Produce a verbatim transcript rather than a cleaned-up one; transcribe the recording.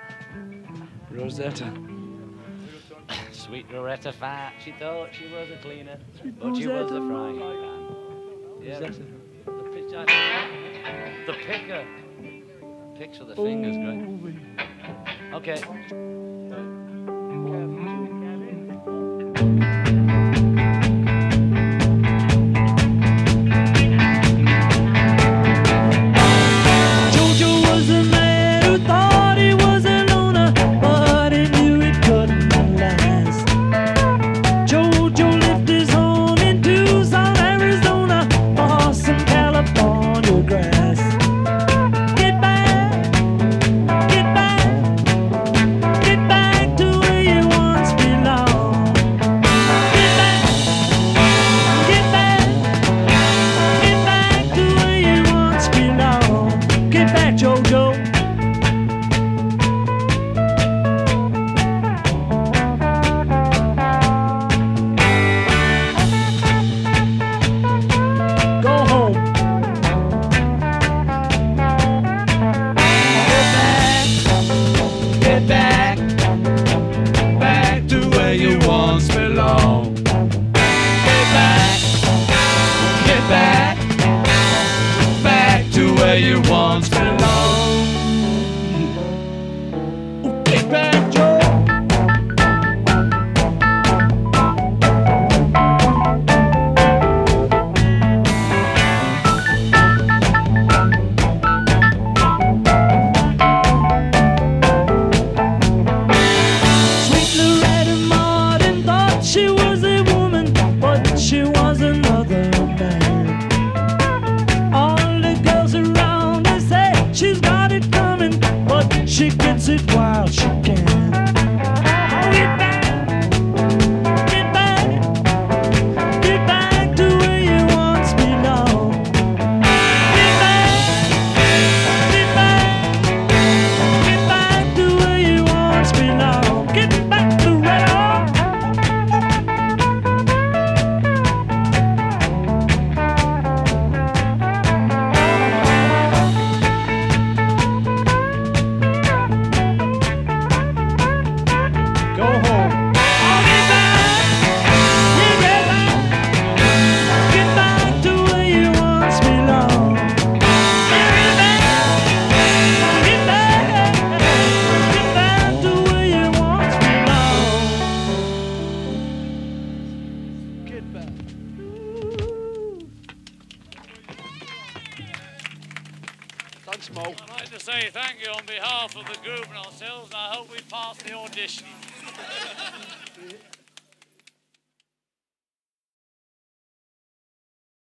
Rosetta. Sweet Loretta Fat, she thought she was a cleaner, Sweet but she was a Rosetta. frying pan. Yeah, Rosetta. the pitcher. The picker. Picks with the fingers, great. Okay. Jojo was a man who thought he was a loner, but he knew it couldn't last. Jojo left his home in Tucson, Arizona, for some California grass. Get back, get back, get back to where you once belonged. Get back, get back, get back to where you once belonged. Get back, Jojo. Go home. Get back, back to where you once belong. Get back, get back, back to where you once belong. Get back, Joe. Sweet Loretta Martin thought she was a woman, but she was another man. All the girls around her say she's got it coming, but she gets it while she can. Get back, get back, get back to where you once belonged. Get back, get back, get back to where you once belonged. Get back to Loretta. Go home. Get back, yeah, get back, get back to where you once belonged. Get back, get back, get back to where you once belonged. Get back. Thanks, Mo. I'd like to say thank you on behalf of the group and ourselves, and I hope we pass the audition.